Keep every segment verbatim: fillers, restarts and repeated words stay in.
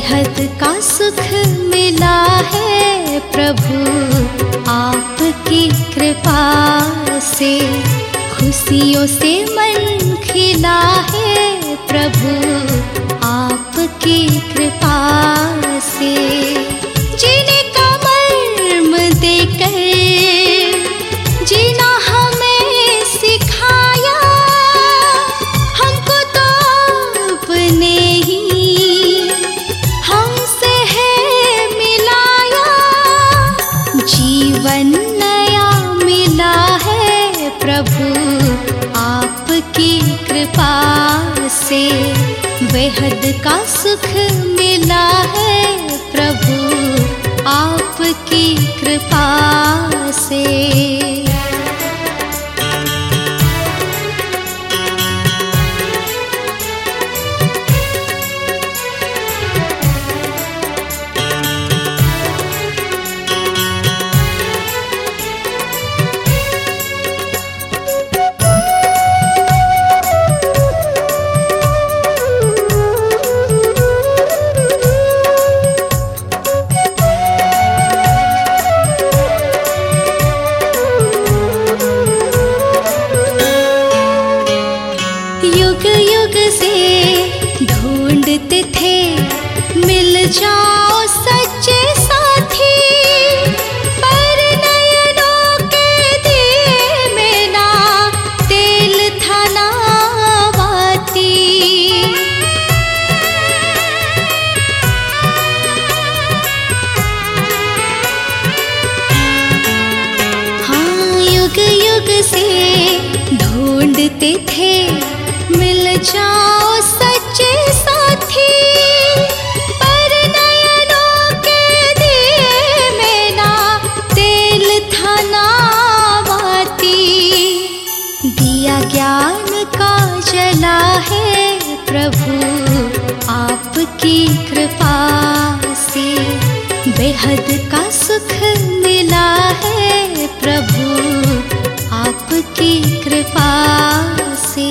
बेहद का सुख मिला है प्रभु आपकी कृपा से। खुशियों से मन खिला है प्रभु आपकी कृपा से। जीने का मर्म देकर जीना हमें सिखाया, हमको तो अपने ही हमसे है मिलाया। जीवन नया मिला है प्रभु आपकी कृपा से। बेहद का सुख मिला है प्रभु आपकी कृपा से। युग युग से ढूंढते थे मिल जाओ सच्चे साथी, पर नयनों के दिए में ना तेल था ना बाती। हाँ युग युग से ढूंढते थे मिल जाओ सच्चे साथी, पर नयनों के दिए में ना तेल था ना बाती। दिया ज्ञान का जला है प्रभु आपकी कृपा से। बेहद का सुख मिला है प्रभु आपकी कृपा से।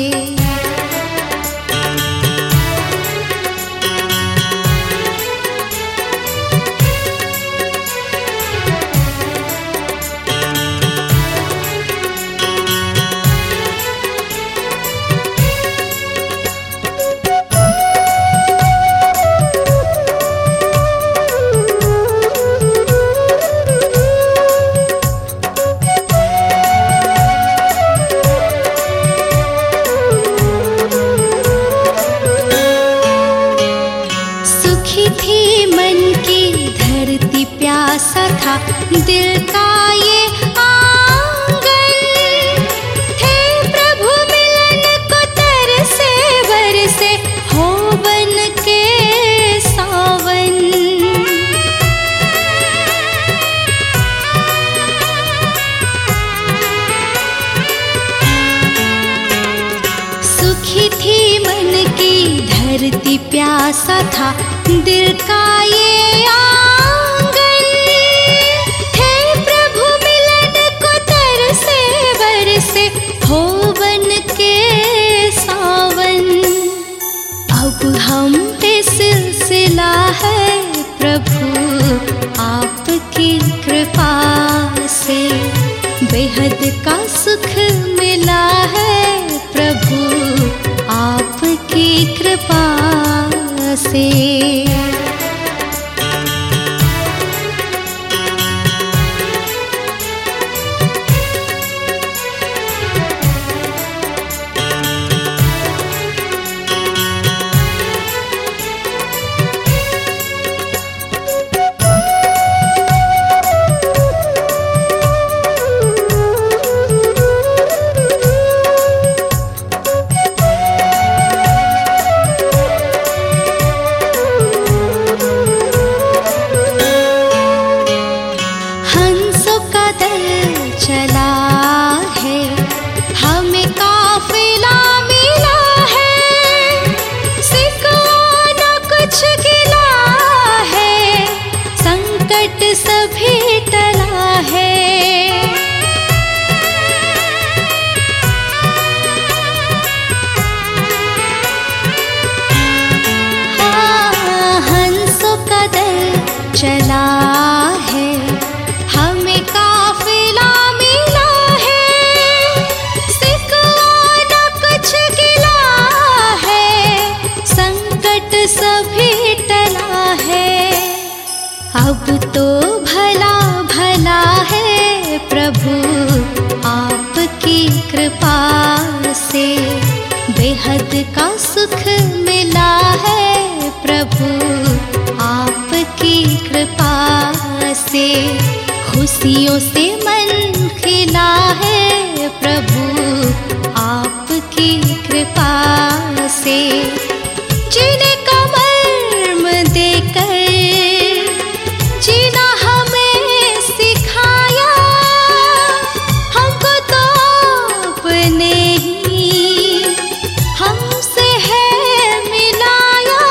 थी मन की धरती प्यासा था दिल का ये आंगन, थे प्रभु मिलन को तरसे बरसे हो बन के सावन। सुखी थी मन की धरती प्यासा था दिल का ये आंगन, थे प्रभु मिलन को तरसे बरसे हो बन के सावन। अब हम पे सिलसिला है प्रभु आपकी कृपा से। बेहद का सुख मिला है प्रभु आपकी कृपा से। चला है, हमें काफिला मिला है, सिकवा न कुछ गिला है, संकट सभी टला है। अब तो भला भला है प्रभु आपकी कृपा से, बेहद का सुख मिला है प्रभु आपकी कृपा से, खुशियों से मन खिला है प्रभु आपकी कृपा से। जिन्हें कमर्म देकर जीना हमें सिखाया, हमको तो अपने ही हमसे है मिलाया,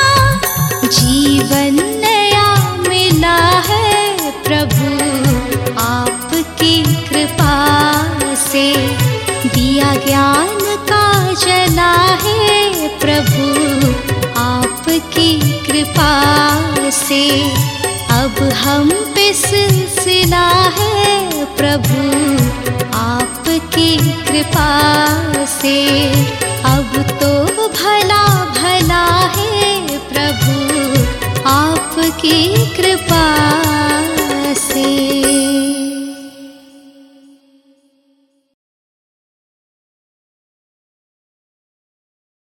जीवन नया मिला है प्रभु आपकी कृपा से, दिया ज्ञान का जला है प्रभु आपकी कृपा से। अब हम पे सिलसिला है प्रभु आपकी कृपा से, अब तो भला भला है प्रभु आपकी कृपा